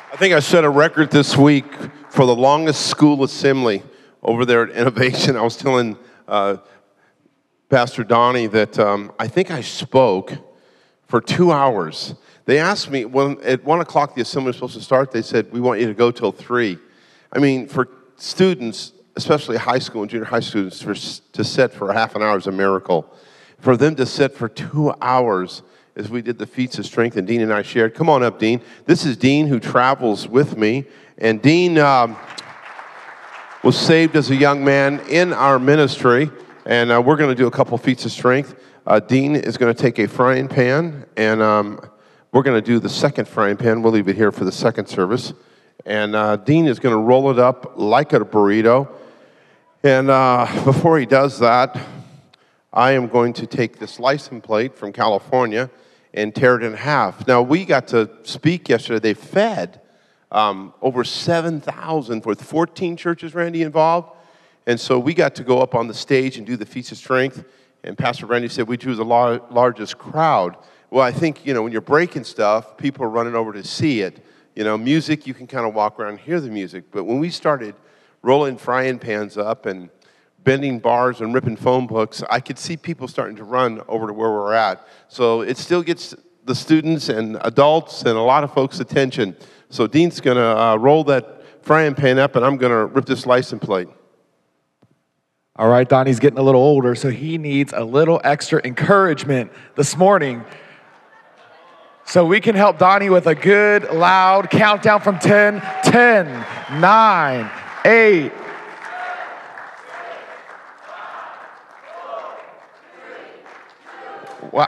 I think I set a record this week for the longest school assembly over there at Innovation. I was telling Pastor Donnie that I think I spoke for 2 hours. They asked me, when at 1 o'clock the assembly was supposed to start, they said, we want you to go till 3. I mean, for students, especially high school and junior high students, to sit for half an hour is a miracle. For them to sit for 2 hours as we did the feats of strength, and Dean and I shared. Come on up, Dean. This is Dean, who travels with me. And Dean was saved as a young man in our ministry, and we're going to do a couple feats of strength. Dean is going to take a frying pan, and we're going to do the second frying pan. We'll leave it here for the second service. And Dean is going to roll it up like a burrito. And before he does that, I am going to take this license plate from California and tear it in half. Now, we got to speak yesterday. They fed over 7,000 with 14 churches, Randy, involved. And so we got to go up on the stage and do the feats of strength. And Pastor Randy said we drew the largest crowd. Well, I think, when you're breaking stuff, people are running over to see it. Music, you can kind of walk around and hear the music. But when we started rolling frying pans up and bending bars and ripping phone books, I could see people starting to run over to where we're at. So it still gets the students and adults and a lot of folks' attention. So Dean's going to roll that frying pan up, and I'm going to rip this license plate. All right, Donnie's getting a little older, so he needs a little extra encouragement this morning. So we can help Donnie with a good, loud countdown from 10, 10, 9, 8, Wow.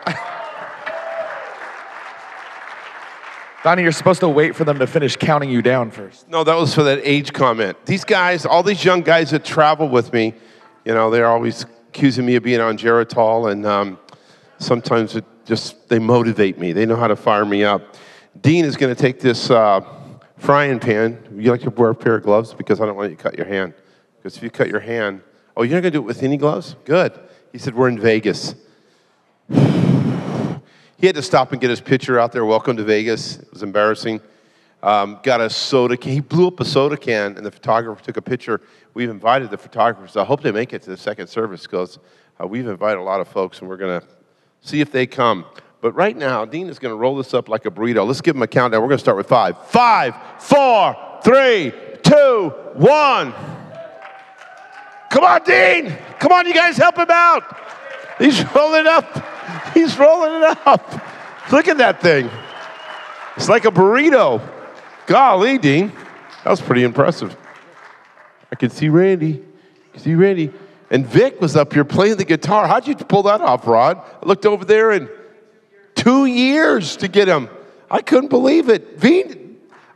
Donnie, you're supposed to wait for them to finish counting you down first. No, that was for that age comment. These guys, all these young guys that travel with me, they're always accusing me of being on Geritol, and sometimes they motivate me. They know how to fire me up. Dean is going to take this frying pan. Would you like to wear a pair of gloves? Because I don't want you to cut your hand. Because if you cut your hand, you're not going to do it with any gloves? Good. He said, we're in Vegas. He had to stop and get his picture out there. Welcome to Vegas. It was embarrassing. Got a soda can. He blew up a soda can, and the photographer took a picture. We've invited the photographers. I hope they make it to the second service, because we've invited a lot of folks, and we're going to see if they come. But right now, Dean is going to roll this up like a burrito. Let's give him a countdown. We're going to start with 5. 5, 4, 3, 2, 1. Come on, Dean. Come on, you guys, help him out. He's rolling it up. He's rolling it up. Look at that thing. It's like a burrito. Golly, Dean. That was pretty impressive. I could see Randy. And Vic was up here playing the guitar. How'd you pull that off, Rod? I looked over there, and 2 years to get him. I couldn't believe it. Dean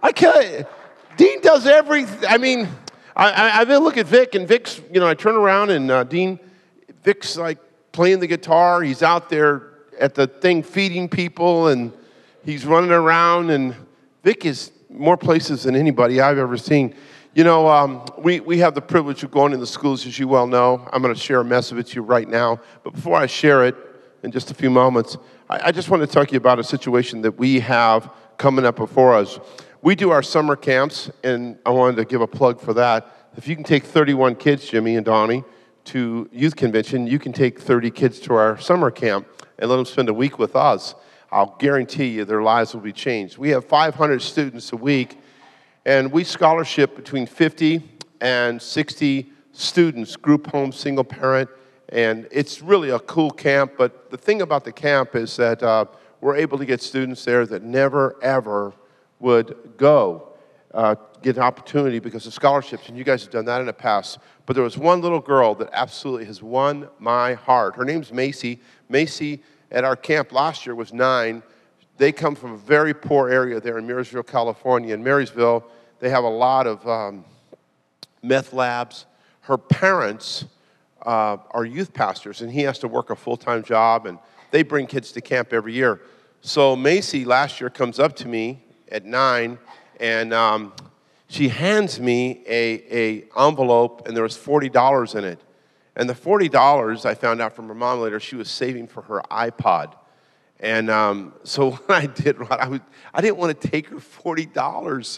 does everything. I mean, I look at Vic, and Vic's, I turn around, and Vic's like playing the guitar. He's out there at the thing feeding people, and he's running around, and Vic is more places than anybody I've ever seen. We have the privilege of going in the schools, as you well know. I'm going to share a message with you right now. But before I share it, in just a few moments, I just want to talk to you about a situation that we have coming up before us. We do our summer camps, and I wanted to give a plug for that. If you can take 31 kids, Jimmy and Donnie, to youth convention, you can take 30 kids to our summer camp and let them spend a week with us. I'll guarantee you their lives will be changed. We have 500 students a week, and we scholarship between 50 and 60 students, group home, single parent, and it's really a cool camp. But the thing about the camp is that we're able to get students there that never, ever would go get an opportunity because of scholarships, and you guys have done that in the past. But there was one little girl that absolutely has won my heart. Her name's Macy. Macy, at our camp last year, was 9. They come from a very poor area there in Marysville, California. In Marysville, they have a lot of meth labs. Her parents are youth pastors, and he has to work a full-time job, and they bring kids to camp every year. So Macy last year comes up to me at 9, and she hands me a envelope, and there was $40 in it. And the $40, I found out from her mom later, she was saving for her iPod. And so what I did, Rod, I didn't want to take her $40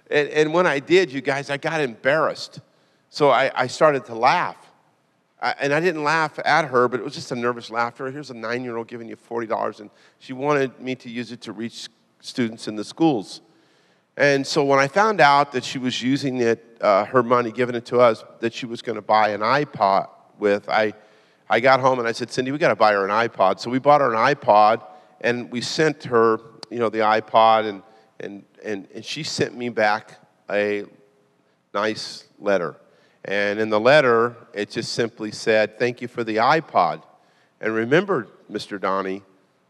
And when I did, you guys, I got embarrassed. So I started to laugh. And I didn't laugh at her, but it was just a nervous laughter. Here's a 9-year-old giving you $40, and she wanted me to use it to reach students in the schools. And so when I found out that she was using it, her money, giving it to us, that she was going to buy an iPod with, I got home and I said, Cindy, we got to buy her an iPod. So we bought her an iPod, and we sent her, the iPod, and she sent me back a nice letter. And in the letter, it just simply said, thank you for the iPod. And remember, Mr. Donnie,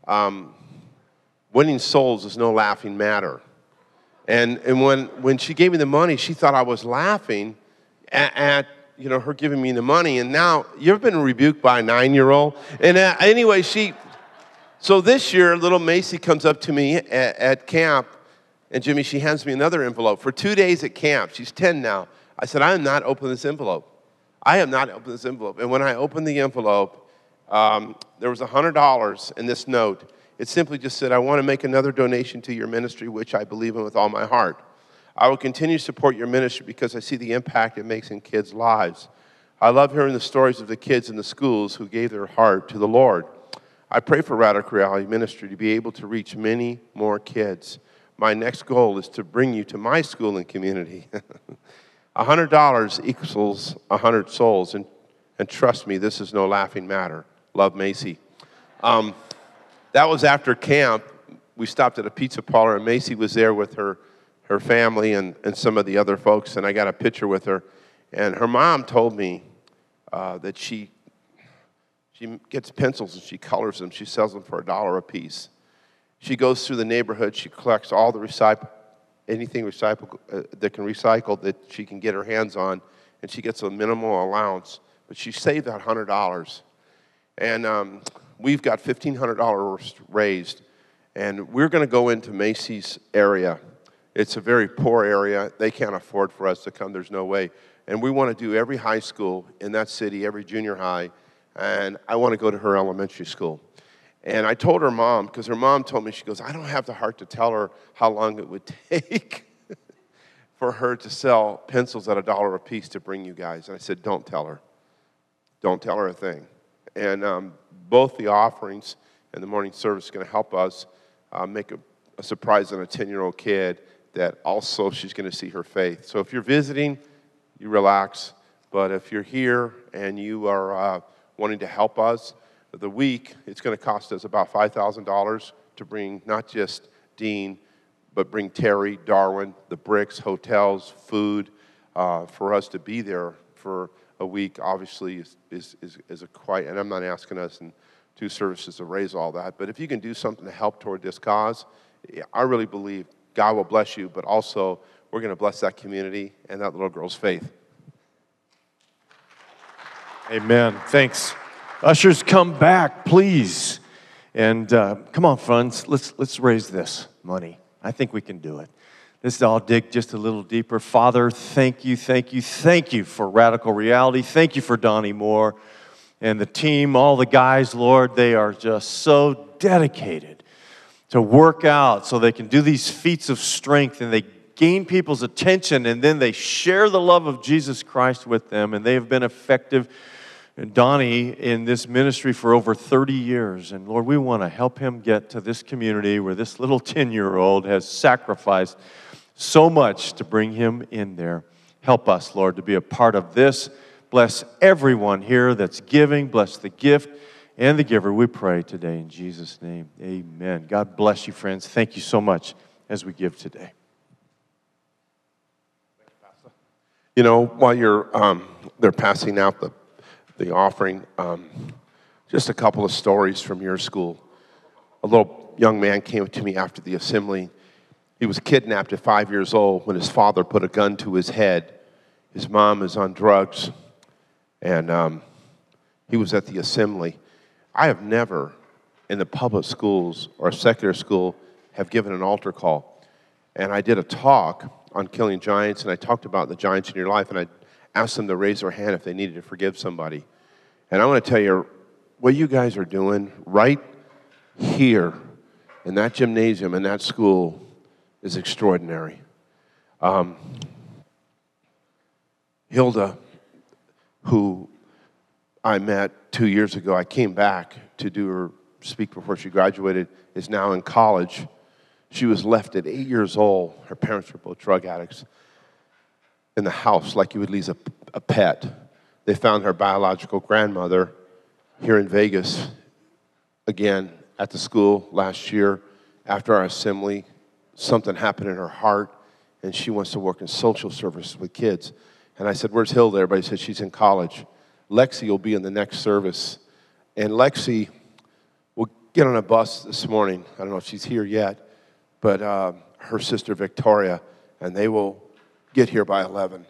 winning souls is no laughing matter. And when she gave me the money, she thought I was laughing at her giving me the money. And now, you ever been rebuked by a 9-year-old? And anyway, so this year, little Macy comes up to me at camp, and Jimmy, she hands me another envelope. For 2 days at camp, she's 10 now. I said, I am not opening this envelope. I have not opened this envelope. And when I opened the envelope, there was $100 in this note. It simply just said, I want to make another donation to your ministry, which I believe in with all my heart. I will continue to support your ministry because I see the impact it makes in kids' lives. I love hearing the stories of the kids in the schools who gave their heart to the Lord. I pray for Radical Reality Ministry to be able to reach many more kids. My next goal is to bring you to my school and community. $100 equals 100 souls, and trust me, this is no laughing matter. Love, Macy. That was after camp. We stopped at a pizza parlor, and Macy was there with her family and some of the other folks, and I got a picture with her. And her mom told me that she gets pencils and she colors them. She sells them for $1 a piece. She goes through the neighborhood. She collects all the anything that can recycle that she can get her hands on, and she gets a minimal allowance. But she saved that $100. And we've got $1,500 raised, and we're going to go into Macy's area. It's a very poor area. They can't afford for us to come. There's no way. And we want to do every high school in that city, every junior high, and I want to go to her elementary school. And I told her mom, because her mom told me, she goes, I don't have the heart to tell her how long it would take for her to sell pencils at $1 a piece to bring you guys. And I said, don't tell her. Don't tell her a thing. And both the offerings and the morning service is going to help us make a surprise on a 10-year-old kid that also she's going to see her faith. So if you're visiting, you relax. But if you're here and you are wanting to help us, the week, it's going to cost us about $5,000 to bring not just Dean, but bring Terry, Darwin, the bricks, hotels, food, for us to be there for a week. Obviously, is a quite, and I'm not asking us in 2 services to raise all that, but if you can do something to help toward this cause, I really believe God will bless you, but also we're going to bless that community and that little girl's faith. Amen. Thanks. Ushers, come back, please. And come on, friends, let's raise this money. I think we can do it. I'll dig just a little deeper. Father, thank you for Radical Reality. Thank you for Donnie Moore and the team, all the guys, Lord. They are just so dedicated to work out so they can do these feats of strength, and they gain people's attention, and then they share the love of Jesus Christ with them, and they have been effective. And Donnie in this ministry for over 30 years. And Lord, we want to help him get to this community where this little 10-year-old has sacrificed so much to bring him in there. Help us, Lord, to be a part of this. Bless everyone here that's giving. Bless the gift and the giver, we pray today in Jesus' name. Amen. God bless you, friends. Thank you so much as we give today. You know, while they're passing out the offering, just a couple of stories from your school. A little young man came to me after the assembly. He was kidnapped at 5 years old when his father put a gun to his head. His mom is on drugs, and he was at the assembly. I have never, in the public schools or secular school, have given an altar call. And I did a talk on killing giants, and I talked about the giants in your life, and I asked them to raise their hand if they needed to forgive somebody. And I want to tell you, what you guys are doing right here in that gymnasium, in that school, is extraordinary. Hilda, who I met 2 years ago, I came back to do her speak before she graduated, is now in college. She was left at 8 years old. Her parents were both drug addicts in the house like you would leave a pet. They found her biological grandmother here in Vegas, again, at the school last year. After our assembly, something happened in her heart, and she wants to work in social services with kids. And I said, where's Hilda? Everybody said she's in college. Lexi will be in the next service. And Lexi will get on a bus this morning. I don't know if she's here yet, but her sister Victoria, and they will get here by 11.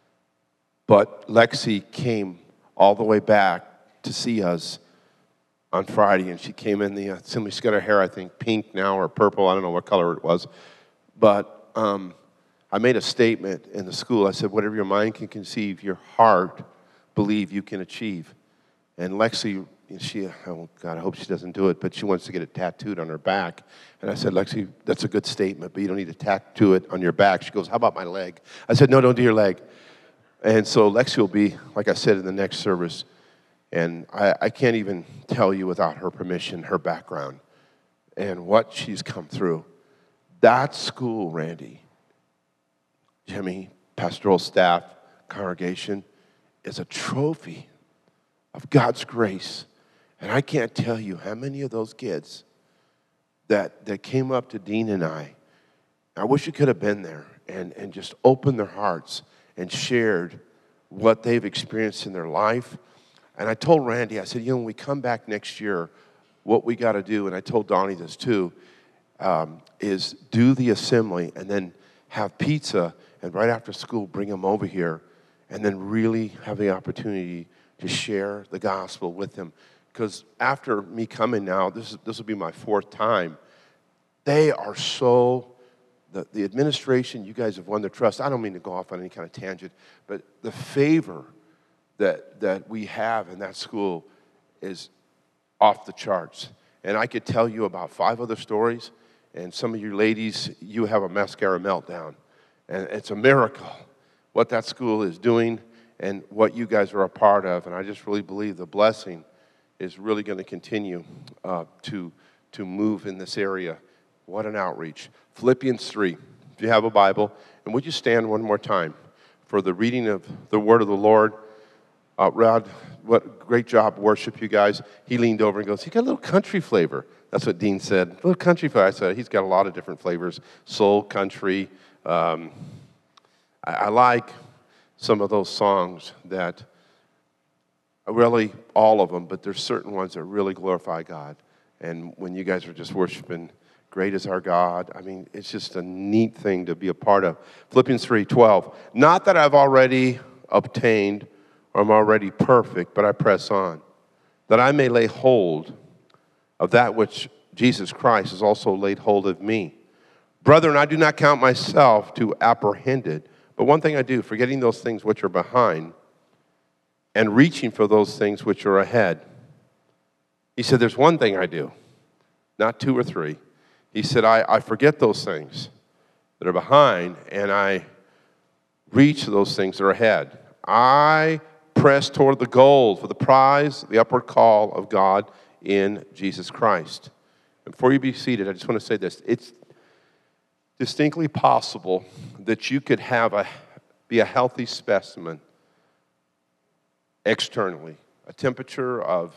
But Lexi came all the way back to see us on Friday, and she came in the assembly. She's got her hair, I think, pink now or purple. I don't know what color it was. But I made a statement in the school. I said, whatever your mind can conceive, your heart believe you can achieve. And Lexi, oh God, I hope she doesn't do it, but she wants to get it tattooed on her back. And I said, Lexi, that's a good statement, but you don't need to tattoo it on your back. She goes, how about my leg? I said, no, don't do your leg. And so Lexi will be, like I said, in the next service. And I can't even tell you without her permission, her background and what she's come through. That school, Randy, Jimmy, pastoral staff, congregation, is a trophy of God's grace. And I can't tell you how many of those kids that came up to Dean and I wish you could have been there and just opened their hearts and shared what they've experienced in their life. And I told Randy, I said, when we come back next year, what we got to do, and I told Donnie this too, is do the assembly and then have pizza, and right after school, bring them over here, and then really have the opportunity to share the gospel with them. Because after me coming now, this will be my 4th time, they are so, the administration, you guys have won their trust. I don't mean to go off on any kind of tangent, but the favor that we have in that school is off the charts. And I could tell you about 5 other stories, and some of you ladies, you have a mascara meltdown. And it's a miracle what that school is doing and what you guys are a part of. And I just really believe the blessing is really going to continue to move in this area. What an outreach. Philippians 3, if you have a Bible. And would you stand one more time for the reading of the word of the Lord? Rod, what great job worship, you guys. He leaned over and goes, he got a little country flavor. That's what Dean said. A little country flavor. I said, he's got a lot of different flavors. Soul, country. I like some of those songs that, really all of them, but there's certain ones that really glorify God. And when you guys are just worshiping, great is our God. I mean, it's just a neat thing to be a part of. Philippians 3:12. Not that I've already obtained or I'm already perfect, but I press on, that I may lay hold of that which Jesus Christ has also laid hold of me. Brethren, I do not count myself to apprehended, but one thing I do, forgetting those things which are behind and reaching for those things which are ahead. He said, there's one thing I do, not 2 or 3. He said, I forget those things that are behind and I reach those things that are ahead. I press toward the goal for the prize, the upward call of God in Jesus Christ. And before you be seated, I just want to say this. It's distinctly possible that you could be a healthy specimen externally. A temperature of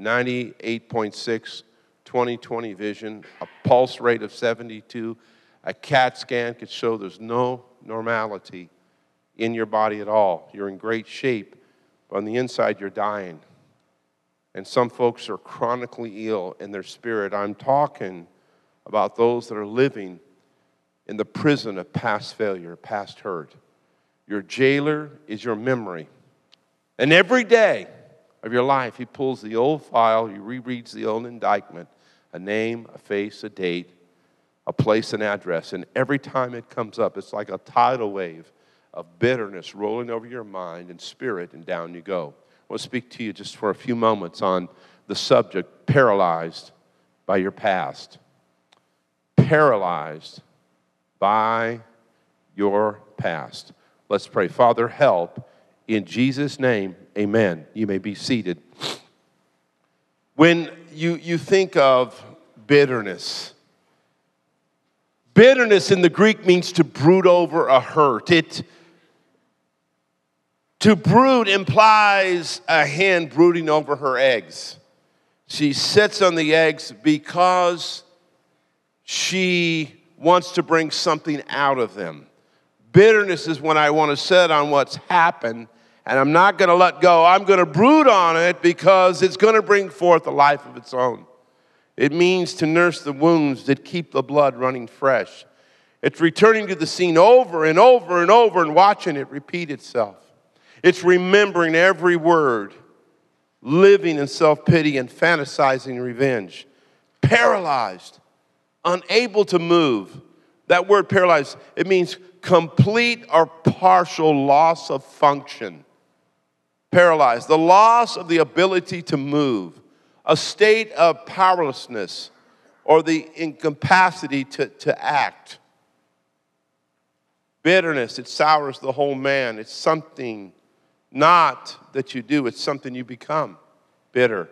98.6, 20/20 vision, a pulse rate of 72, a CAT scan could show there's no normality in your body at all. You're in great shape, but on the inside you're dying. And some folks are chronically ill in their spirit. I'm talking about those that are living in the prison of past failure, past hurt. Your jailer is your memory. And every day of your life, he pulls the old file, he rereads the old indictment, a name, a face, a date, a place, an address. And every time it comes up, it's like a tidal wave of bitterness rolling over your mind and spirit, and down you go. I want to speak to you just for a few moments on the subject, paralyzed by your past. Paralyzed by your past. Let's pray. Father, help. In Jesus' name, amen. You may be seated. When you think of bitterness, bitterness in the Greek means to brood over a hurt. To brood implies a hen brooding over her eggs. She sits on the eggs because she wants to bring something out of them. Bitterness is when I want to sit on what's happened, and I'm not going to let go. I'm going to brood on it because it's going to bring forth a life of its own. It means to nurse the wounds that keep the blood running fresh. It's returning to the scene over and over and over and watching it repeat itself. It's remembering every word, living in self-pity and fantasizing revenge. Paralyzed, unable to move. That word paralyzed, it means complete or partial loss of function. Paralyzed, the loss of the ability to move, a state of powerlessness or the incapacity to act. Bitterness, it sours the whole man. It's something not that you do, it's something you become. Bitter.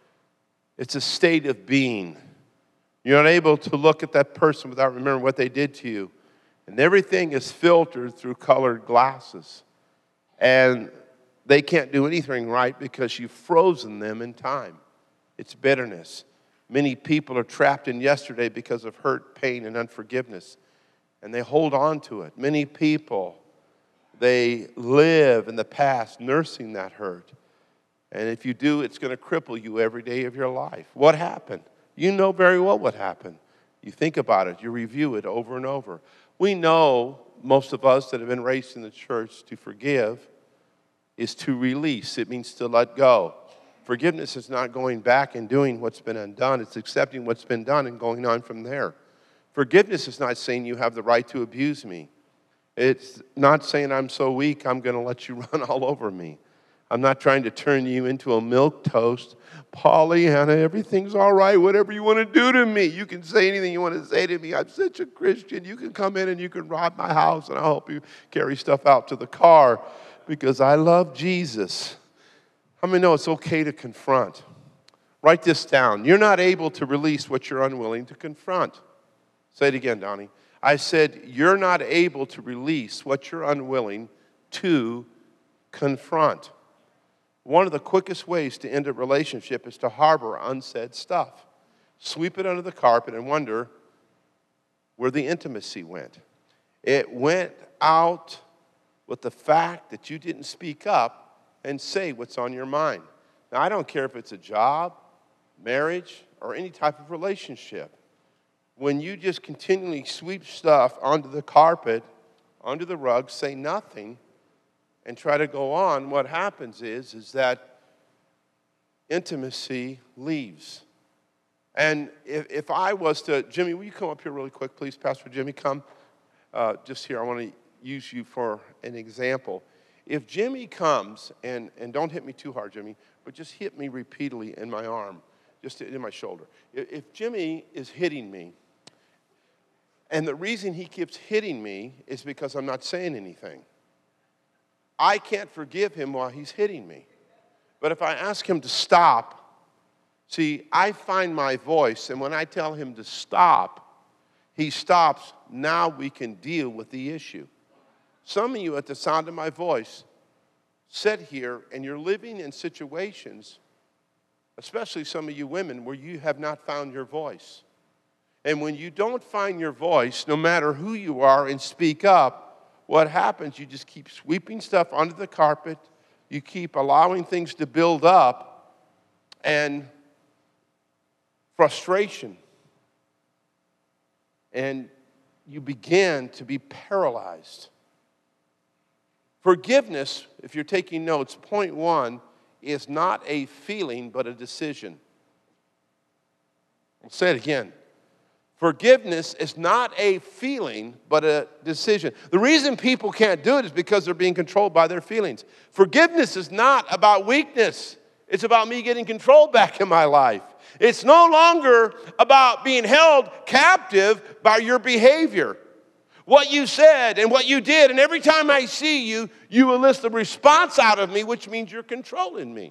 It's a state of being. You're unable to look at that person without remembering what they did to you. And everything is filtered through colored glasses. And they can't do anything right because you've frozen them in time. It's bitterness. Many people are trapped in yesterday because of hurt, pain, and unforgiveness. And they hold on to it. Many people, they live in the past nursing that hurt. And if you do, it's going to cripple you every day of your life. What happened? You know very well what happened. You think about it. You review it over and over. We know, most of us that have been raised in the church, to forgive is to release. It means to let go. Forgiveness is not going back and doing what's been undone. It's accepting what's been done and going on from there. Forgiveness is not saying you have the right to abuse me. It's not saying I'm so weak, I'm going to let you run all over me. I'm not trying to turn you into a milquetoast. Pollyanna, everything's all right, whatever you want to do to me. You can say anything you want to say to me. I'm such a Christian. You can come in and you can rob my house, and I'll help you carry stuff out to the car because I love Jesus. How many know it's okay to confront? Write this down. You're not able to release what you're unwilling to confront. Say it again, Donnie. I said, you're not able to release what you're unwilling to confront. One of the quickest ways to end a relationship is to harbor unsaid stuff. Sweep it under the carpet and wonder where the intimacy went. It went out with the fact that you didn't speak up and say what's on your mind. Now, I don't care if it's a job, marriage, or any type of relationship. When you just continually sweep stuff onto the carpet, under the rug, say nothing, and try to go on, what happens is that intimacy leaves. And if I was to, Jimmy, will you come up here really quick, please? Pastor Jimmy, come. Just here, I want to use you for an example. If Jimmy comes, and don't hit me too hard, Jimmy, but just hit me repeatedly in my arm, just in my shoulder. If Jimmy is hitting me, and the reason he keeps hitting me is because I'm not saying anything, I can't forgive him while he's hitting me. But if I ask him to stop, see, I find my voice, and when I tell him to stop, he stops. Now we can deal with the issue. Some of you, at the sound of my voice, sit here and you're living in situations, especially some of you women, where you have not found your voice. And when you don't find your voice, no matter who you are, and speak up, what happens, you just keep sweeping stuff under the carpet. You keep allowing things to build up, and frustration. And you begin to be paralyzed. Forgiveness, if you're taking notes, point one, is not a feeling but a decision. I'll say it again. Forgiveness is not a feeling, but a decision. The reason people can't do it is because they're being controlled by their feelings. Forgiveness is not about weakness. It's about me getting control back in my life. It's no longer about being held captive by your behavior. what you said and what you did. And every time I see you, you elicit a response out of me, which means you're controlling me.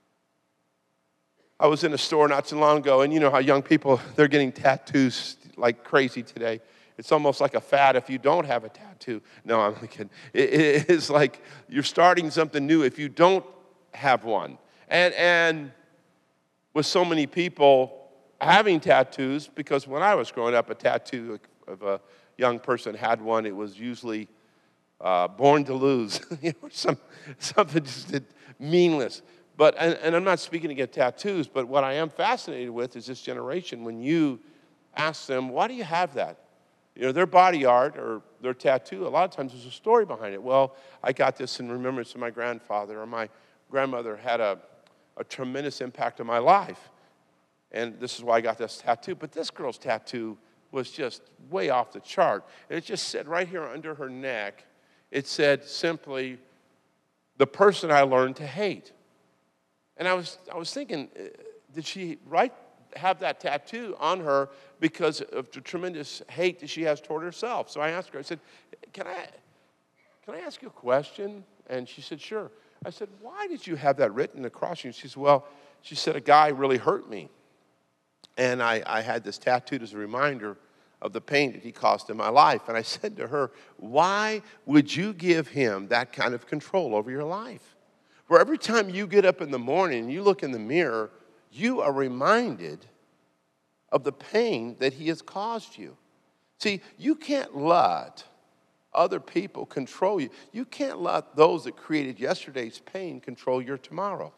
I was in a store not too long ago, and you know how young people, they're getting tattoos like crazy today. It's almost like a fad if you don't have a tattoo. No, I'm kidding. It's like you're starting something new if you don't have one. And with so many people having tattoos, because when I was growing up, a tattoo of a young person had one, it was usually born to lose, something just meaningless. But, and I'm not speaking to get tattoos, but what I am fascinated with is this generation. When you ask them, why do you have that? Their body art or their tattoo, a lot of times there's a story behind it. Well, I got this in remembrance of my grandfather, or my grandmother had a tremendous impact on my life. And this is why I got this tattoo. But this girl's tattoo was just way off the chart. And it just said right here under her neck, it said simply, the person I learned to hate. And I was thinking, did she have that tattoo on her because of the tremendous hate that she has toward herself? So I asked her, I said, can I ask you a question? And she said, sure. I said, why did you have that written across you? She said, well, she said, a guy really hurt me. And I had this tattooed as a reminder of the pain that he caused in my life. And I said to her, why would you give him that kind of control over your life? Where every time you get up in the morning and you look in the mirror, you are reminded of the pain that he has caused you. See, you can't let other people control you. You can't let those that created yesterday's pain control your tomorrow.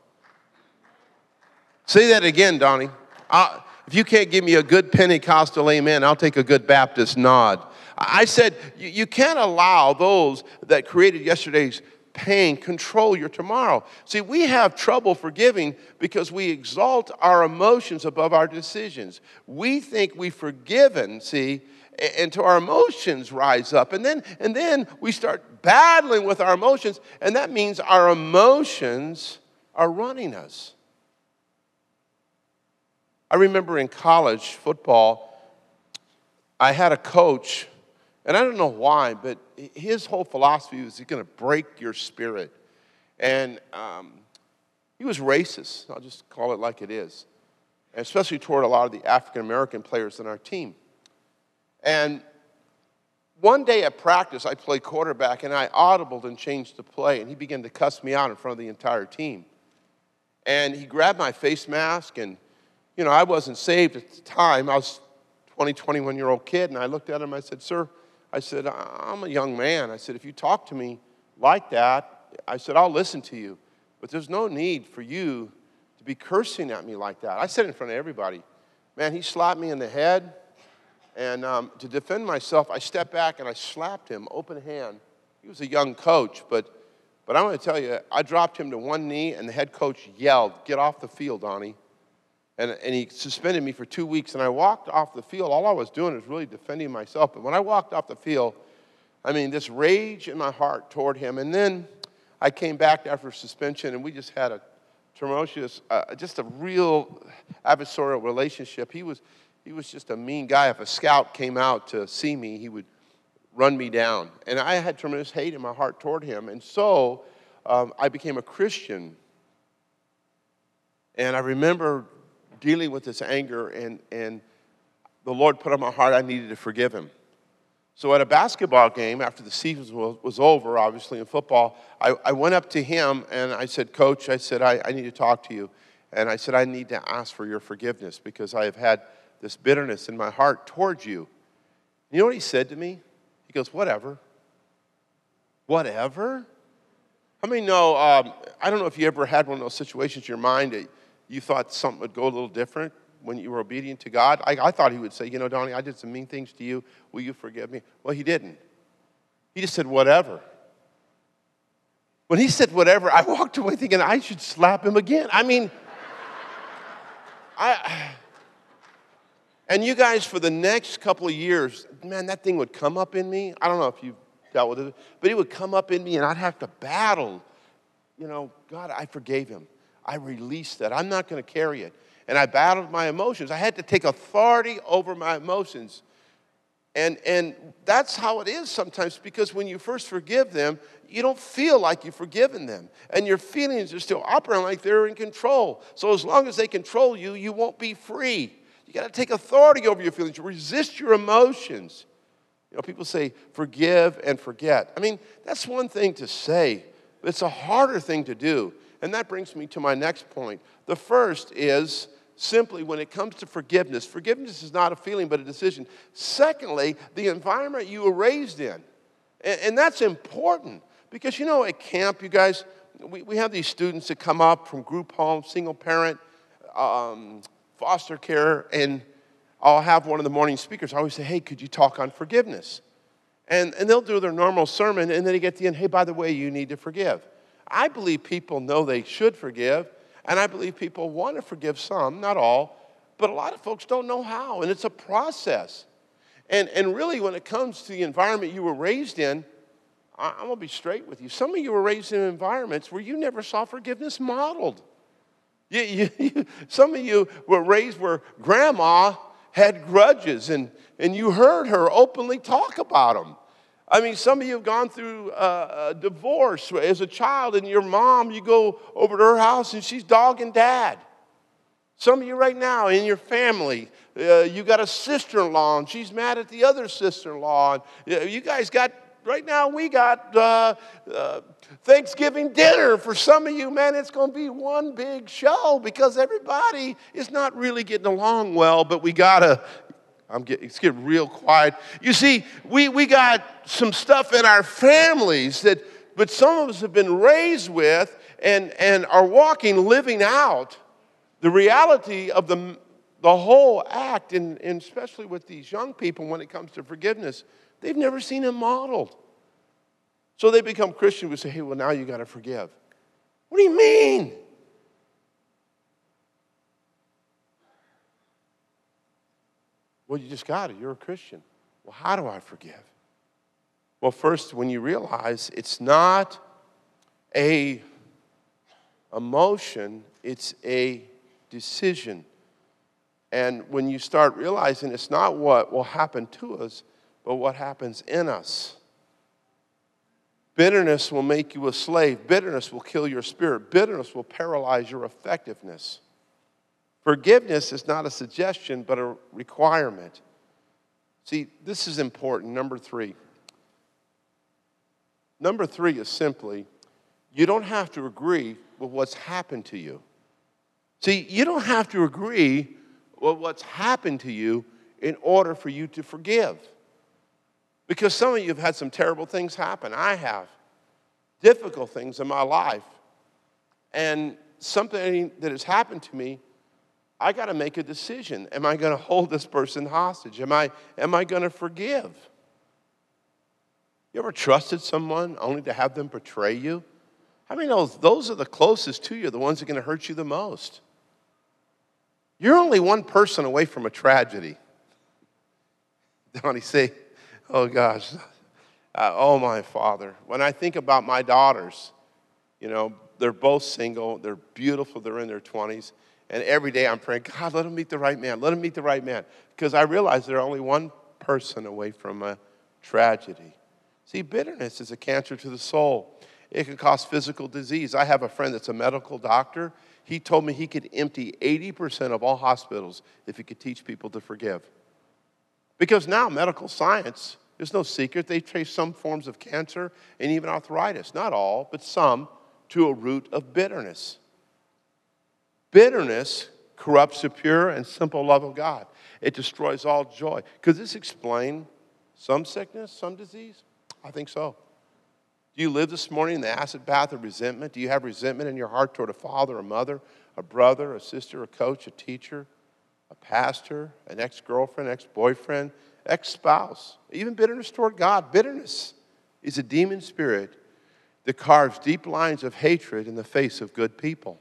Say that again, Donnie. If you can't give me a good Pentecostal amen, I'll take a good Baptist nod. I said, you can't allow those that created yesterday's pain control your tomorrow. See, we have trouble forgiving because we exalt our emotions above our decisions. We think we've forgiven, see, until our emotions rise up. And then we start battling with our emotions, and that means our emotions are running us. I remember in college football, I had a coach, and I don't know why, but his whole philosophy was he's going to break your spirit. And he was racist. I'll just call it like it is, and especially toward a lot of the African-American players in our team. And one day at practice, I played quarterback, and I audibled and changed the play, and he began to cuss me out in front of the entire team. And he grabbed my face mask, and I wasn't saved at the time. I was a 21-year-old kid, and I looked at him, I said, sir, I said, I'm a young man. I said, if you talk to me like that, I said, I'll listen to you. But there's no need for you to be cursing at me like that. I said it in front of everybody. Man, he slapped me in the head, and to defend myself, I stepped back and I slapped him, open hand. He was a young coach, but I want to tell you, I dropped him to one knee, and the head coach yelled, get off the field, Donnie. And he suspended me for 2 weeks, and I walked off the field. All I was doing was really defending myself. But when I walked off the field, this rage in my heart toward him. And then I came back after suspension, and we just had a tumultuous, just a real adversarial relationship. He was just a mean guy. If a scout came out to see me, he would run me down. And I had tremendous hate in my heart toward him. And so I became a Christian. And I remember dealing with this anger, and the Lord put on my heart I needed to forgive him. So at a basketball game, after the season was over, obviously in football, I went up to him and I said, Coach, I said, I need to talk to you. And I said, I need to ask for your forgiveness because I have had this bitterness in my heart towards you. You know what he said to me? He goes, whatever. Whatever? How many know, I don't know if you ever had one of those situations in your mind that you thought something would go a little different when you were obedient to God. I thought he would say, Donnie, I did some mean things to you. Will you forgive me? Well, he didn't. He just said, whatever. When he said whatever, I walked away thinking I should slap him again. And you guys, for the next couple of years, man, that thing would come up in me. I don't know if you've dealt with it, but it would come up in me, and I'd have to battle. God, I forgave him. I released that. I'm not going to carry it. And I battled my emotions. I had to take authority over my emotions. And that's how it is sometimes, because when you first forgive them, you don't feel like you've forgiven them. And your feelings are still operating like they're in control. So as long as they control you, you won't be free. You got to take authority over your feelings. Resist your emotions. You know, people say forgive and forget. I mean, that's one thing to say, but it's a harder thing to do. And that brings me to my next point. The first is simply when it comes to forgiveness, forgiveness is not a feeling but a decision. Secondly, the environment you were raised in. And that's important because, you know, at camp, you guys, we have these students that come up from group homes, single parent, foster care, and I'll have one of the morning speakers. I always say, hey, could you talk on forgiveness? And they'll do their normal sermon, and then they get to the end, hey, by the way, you need to forgive. I believe people know they should forgive, and I believe people want to forgive some, not all, but a lot of folks don't know how, and it's a process. And really, when it comes to the environment you were raised in, I'm going to be straight with you. Some of you were raised in environments where you never saw forgiveness modeled. Some of you were raised where grandma had grudges, and you heard her openly talk about them. I mean, some of you have gone through a divorce as a child, and your mom, you go over to her house, and she's dogging dad. Some of you right now in your family, you got a sister-in-law, and she's mad at the other sister-in-law. And you guys got, right now we got Thanksgiving dinner. For some of you, man, it's going to be one big show because everybody is not really getting along well, but we got to, it's getting real quiet. You see, we got some stuff in our families but some of us have been raised with and are walking, living out the reality of the whole act, and especially with these young people when it comes to forgiveness, they've never seen it modeled. So they become Christian. We say, hey, well, now you got to forgive. What do you mean? Well, you just got it. You're a Christian. Well, how do I forgive? Well, first, when you realize it's not a emotion, it's a decision. And when you start realizing it's not what will happen to us, but what happens in us. Bitterness will make you a slave. Bitterness will kill your spirit. Bitterness will paralyze your effectiveness. Forgiveness is not a suggestion, but a requirement. See, this is important. Number 3. Number 3 is simply, you don't have to agree with what's happened to you. See, you don't have to agree with what's happened to you in order for you to forgive. Because some of you have had some terrible things happen. I have. Difficult things in my life. And something that has happened to me, I got to make a decision. Am I going to hold this person hostage? Am I going to forgive? You ever trusted someone only to have them betray you? How many know those are the closest to you, the ones that are going to hurt you the most? You're only one person away from a tragedy. Donnie say, oh gosh, oh my Father. When I think about my daughters, you know, they're both single, they're beautiful, they're in their 20s, and every day I'm praying, God, let them meet the right man, let them meet the right man, because I realize they're only one person away from a tragedy. See, bitterness is a cancer to the soul. It can cause physical disease. I have a friend that's a medical doctor. He told me he could empty 80% of all hospitals if he could teach people to forgive. Because now medical science, there's no secret, they trace some forms of cancer and even arthritis, not all, but some, to a root of bitterness. Bitterness corrupts the pure and simple love of God. It destroys all joy. Could this explain some sickness, some disease? I think so. Do you live this morning in the acid bath of resentment? Do you have resentment in your heart toward a father, a mother, a brother, a sister, a coach, a teacher, a pastor, an ex-girlfriend, ex-boyfriend, ex-spouse, even bitterness toward God? Bitterness is a demon spirit that carves deep lines of hatred in the face of good people.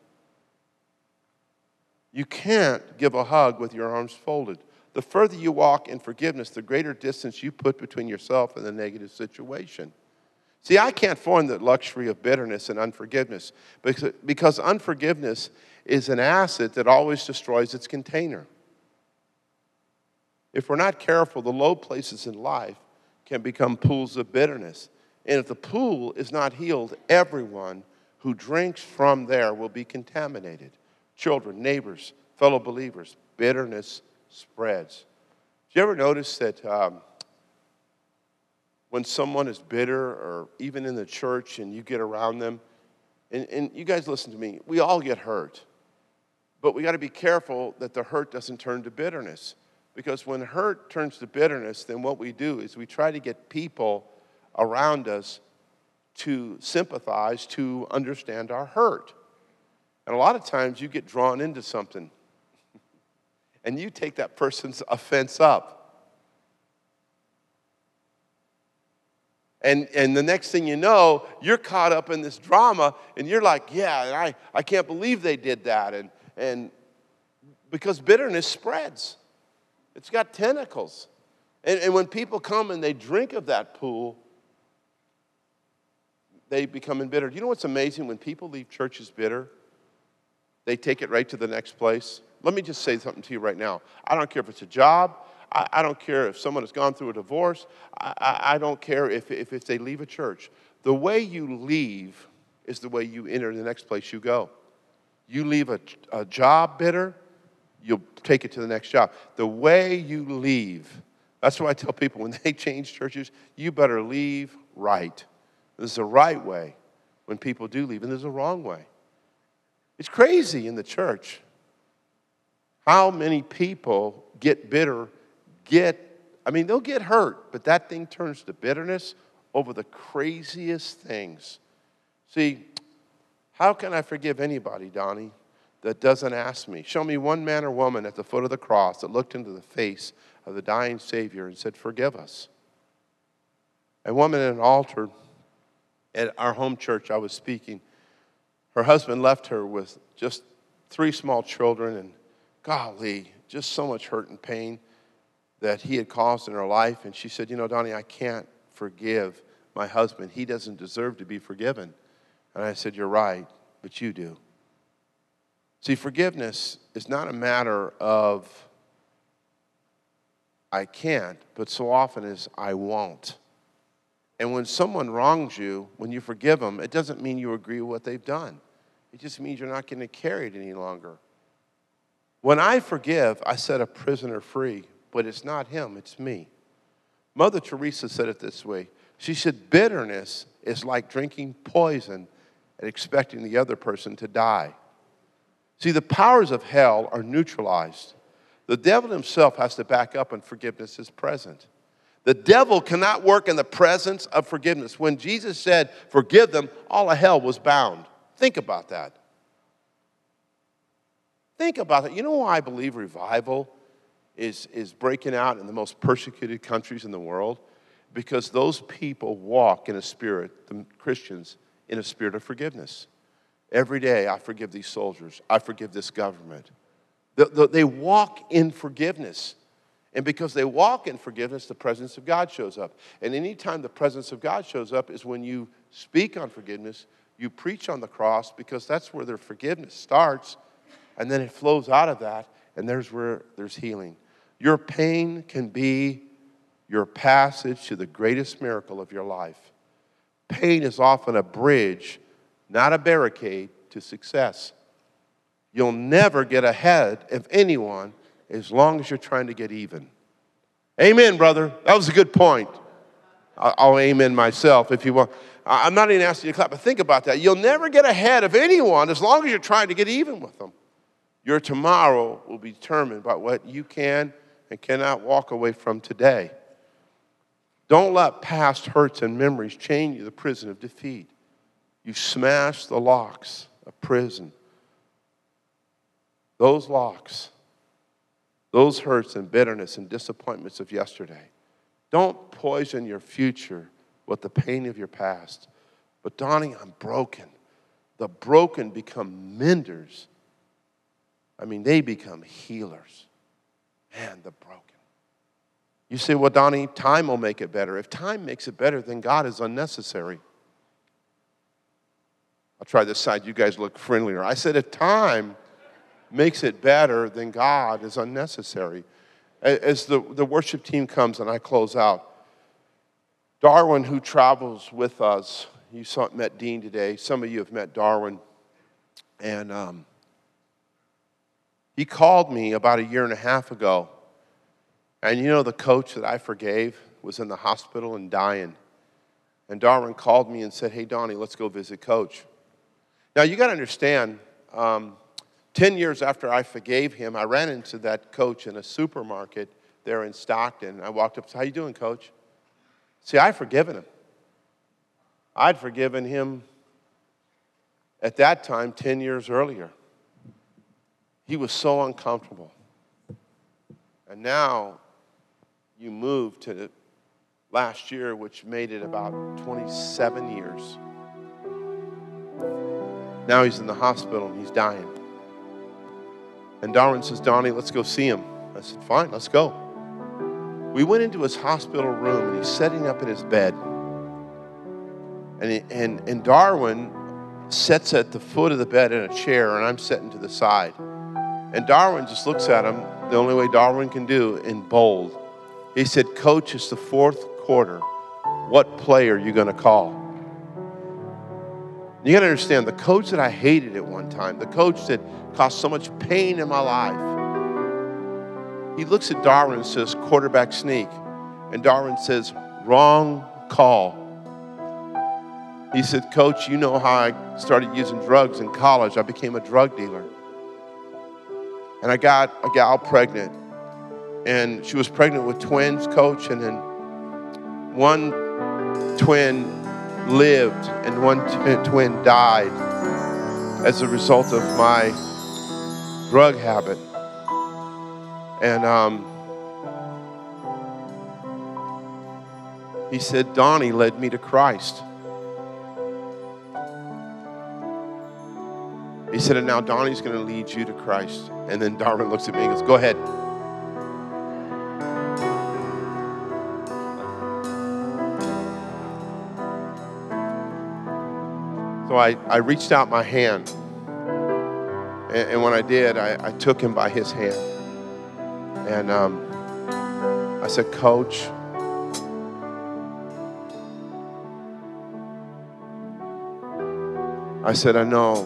You can't give a hug with your arms folded. The further you walk in forgiveness, the greater distance you put between yourself and the negative situation. See, I can't form the luxury of bitterness and unforgiveness because unforgiveness is an acid that always destroys its container. If we're not careful, the low places in life can become pools of bitterness. And if the pool is not healed, everyone who drinks from there will be contaminated. Children, neighbors, fellow believers, bitterness spreads. Do you ever notice that when someone is bitter, or even in the church and you get around them, and you guys listen to me, we all get hurt. But we got to be careful that the hurt doesn't turn to bitterness. Because when hurt turns to bitterness, then what we do is we try to get people around us to sympathize, to understand our hurt. And a lot of times you get drawn into something and you take that person's offense up. And the next thing you know, you're caught up in this drama and you're like, yeah, I can't believe they did that. And because bitterness spreads. It's got tentacles. And when people come and they drink of that pool, they become embittered. You know what's amazing? When people leave churches bitter, they take it right to the next place. Let me just say something to you right now. I don't care if it's a job. I don't care if someone has gone through a divorce. I don't care if they leave a church. The way you leave is the way you enter the next place you go. You leave a job bitter, you'll take it to the next job. The way you leave, that's why I tell people when they change churches, you better leave right. There's a right way when people do leave, and there's a wrong way. It's crazy in the church how many people get bitter, they'll get hurt, but that thing turns to bitterness over the craziest things. See, how can I forgive anybody, Donnie, that doesn't ask me? Show me one man or woman at the foot of the cross that looked into the face of the dying Savior and said, forgive us. A woman at an altar at our home church I was speaking, her husband left her with just 3 small children, and golly, just so much hurt and pain that he had caused in her life. And she said, you know, Donnie, I can't forgive my husband. He doesn't deserve to be forgiven. And I said, you're right, but you do. See, forgiveness is not a matter of I can't, but so often is I won't. And when someone wrongs you, when you forgive them, it doesn't mean you agree with what they've done. It just means you're not going to carry it any longer. When I forgive, I set a prisoner free, but it's not him, it's me. Mother Teresa said it this way. She said, bitterness is like drinking poison and expecting the other person to die. See, the powers of hell are neutralized. The devil himself has to back up, and forgiveness is present. The devil cannot work in the presence of forgiveness. When Jesus said, forgive them, all of hell was bound. Think about that. Think about that. You know why I believe revival is breaking out in the most persecuted countries in the world? Because those people walk in a spirit, the Christians, in a spirit of forgiveness. Every day, I forgive these soldiers. I forgive this government. They walk in forgiveness. And because they walk in forgiveness, the presence of God shows up. And anytime the presence of God shows up is when you speak on forgiveness, you preach on the cross, because that's where their forgiveness starts. And then it flows out of that, and there's where there's healing. Your pain can be your passage to the greatest miracle of your life. Pain is often a bridge, not a barricade, to success. You'll never get ahead of anyone as long as you're trying to get even. Amen, brother. That was a good point. I'll amen myself if you want. I'm not even asking you to clap, but think about that. You'll never get ahead of anyone as long as you're trying to get even with them. Your tomorrow will be determined by what you can and cannot walk away from today. Don't let past hurts and memories chain you to the prison of defeat. You smash the locks of prison. Those locks, those hurts and bitterness and disappointments of yesterday. Don't poison your future with the pain of your past. But Donnie, I'm broken. The broken become menders. They become healers. Man, the broken. You say, well, Donnie, time will make it better. If time makes it better, then God is unnecessary. I'll try this side. You guys look friendlier. I said, if time makes it better, then God is unnecessary. As the worship team comes and I close out, Darwin, who travels with us, met Dean today. Some of you have met Darwin. And he called me about a year and a half ago. And you know, the coach that I forgave was in the hospital and dying. And Darwin called me and said, hey, Donnie, let's go visit Coach. Now, you got to understand, 10 years after I forgave him, I ran into that coach in a supermarket there in Stockton. I walked up and said, how you doing, Coach? See, I'd forgiven him. I'd forgiven him at that time 10 years earlier. He was so uncomfortable. And now you move to last year, which made it about 27 years. Now he's in the hospital and he's dying. And Darwin says, Donnie, let's go see him. I said, fine, let's go. We went into his hospital room and he's setting up in his bed. And Darwin sits at the foot of the bed in a chair and I'm sitting to the side. And Darwin just looks at him the only way Darwin can do in bold. He said, Coach, it's the fourth quarter. What play are you going to call? You got to understand, the coach that I hated at one time, the coach that caused so much pain in my life, he looks at Darwin and says, quarterback sneak. And Darwin says, wrong call. He said, Coach, you know how I started using drugs in college. I became a drug dealer. And I got a gal pregnant. And she was pregnant with twins, Coach. And then one twin lived and one twin died as a result of my drug habit. And he said, Donnie led me to Christ. He said, and now Donnie's going to lead you to Christ. And then Darwin looks at me and goes, go ahead. So I reached out my hand. And when I did, I took him by his hand. And I said, Coach, I said, I know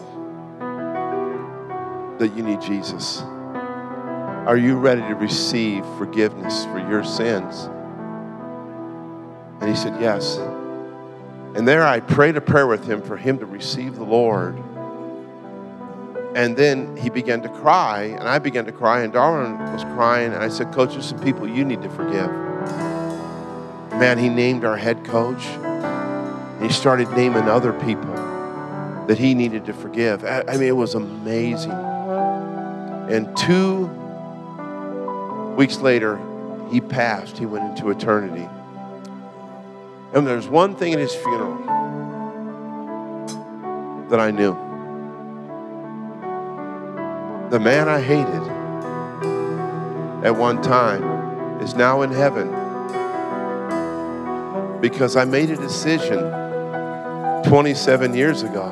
that you need Jesus. Are you ready to receive forgiveness for your sins? And he said, yes. And there I prayed a prayer with him for him to receive the Lord. And then he began to cry, and I began to cry, and Darwin was crying, and I said, Coach, there's some people you need to forgive. Man, he named our head coach, and he started naming other people that he needed to forgive. I mean, it was amazing. And 2 weeks later, he passed. He went into eternity. And there's one thing at his funeral that I knew. The man I hated at one time is now in heaven because I made a decision 27 years ago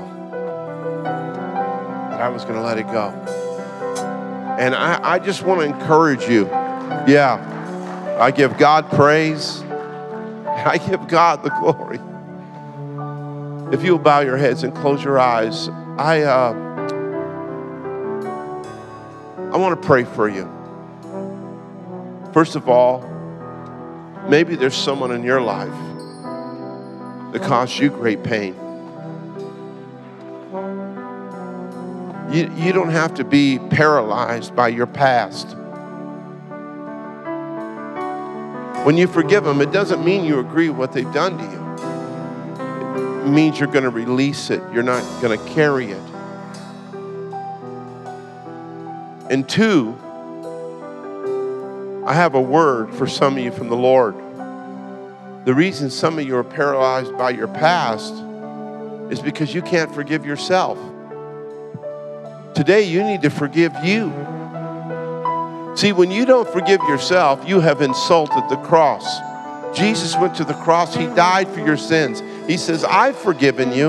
that I was going to let it go. And I just want to encourage you. Yeah, I give God praise. I give God the glory. If you'll bow your heads and close your eyes, I want to pray for you. First of all, maybe there's someone in your life that caused you great pain. You don't have to be paralyzed by your past. When you forgive them, it doesn't mean you agree with what they've done to you. It means you're going to release it. You're not going to carry it. And 2, I have a word for some of you from the Lord. The reason some of you are paralyzed by your past is because you can't forgive yourself. Today, you need to forgive you. See, when you don't forgive yourself, you have insulted the cross. Jesus went to the cross. He died for your sins. He says, I've forgiven you,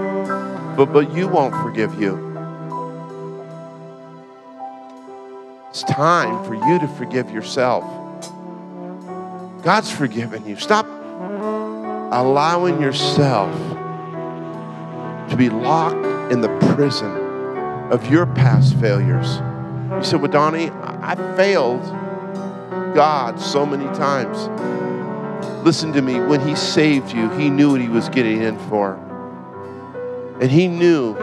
but you won't forgive you. It's time for you to forgive yourself. God's forgiven you. Stop allowing yourself to be locked in the prison of your past failures. You said, well, Donnie, I failed God so many times. Listen to me. When he saved you, he knew what he was getting in for. And he knew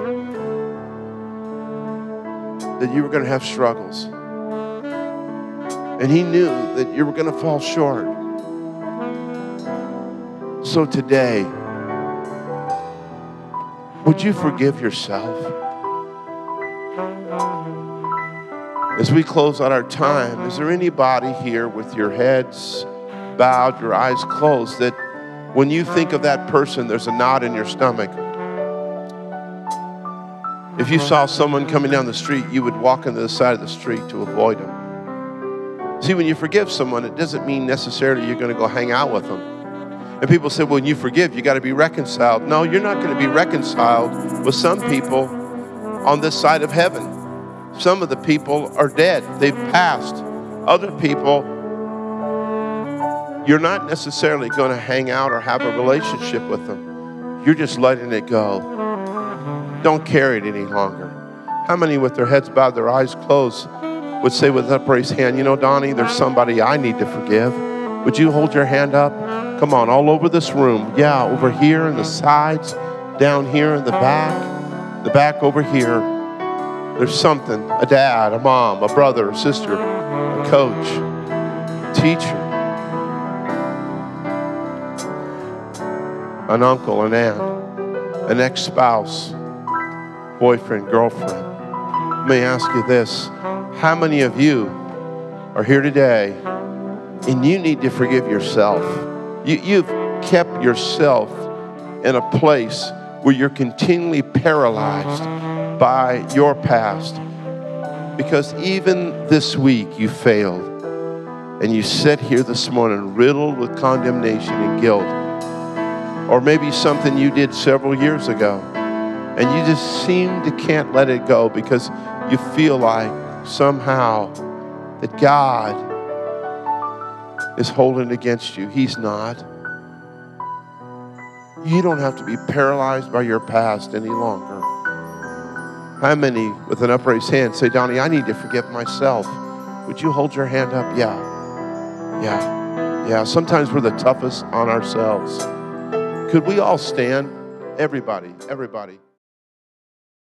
that you were going to have struggles. And he knew that you were going to fall short. So today, would you forgive yourself? As we close out our time, is there anybody here with your heads bowed, your eyes closed, that when you think of that person, there's a knot in your stomach? If you saw someone coming down the street, you would walk on the side of the street to avoid them. See, when you forgive someone, it doesn't mean necessarily you're going to go hang out with them. And people say, well, when you forgive, you got to be reconciled. No, you're not going to be reconciled with some people on this side of heaven. Some of the people are dead. They've passed. Other people, you're not necessarily going to hang out or have a relationship with them. You're just letting it go. Don't carry it any longer. How many with their heads bowed, their eyes closed, would say with upraised hand, you know, Donnie, there's somebody I need to forgive. Would you hold your hand up? Come on, all over this room. Yeah, over here in the sides, down here in the back over here. There's something, a dad, a mom, a brother, a sister, a coach, a teacher, an uncle, an aunt, an ex-spouse, boyfriend, girlfriend. Let me ask you this. How many of you are here today and you need to forgive yourself? You've kept yourself in a place where you're continually paralyzed by your past, because even this week you failed, and you sit here this morning riddled with condemnation and guilt, or maybe something you did several years ago, and you just seem to can't let it go because you feel like somehow that God is holding against you. He's not. You don't have to be paralyzed by your past any longer. How many with an upraised hand say, Donnie, I need to forgive myself? Would you hold your hand up? Yeah. Sometimes we're the toughest on ourselves. Could we all stand? Everybody.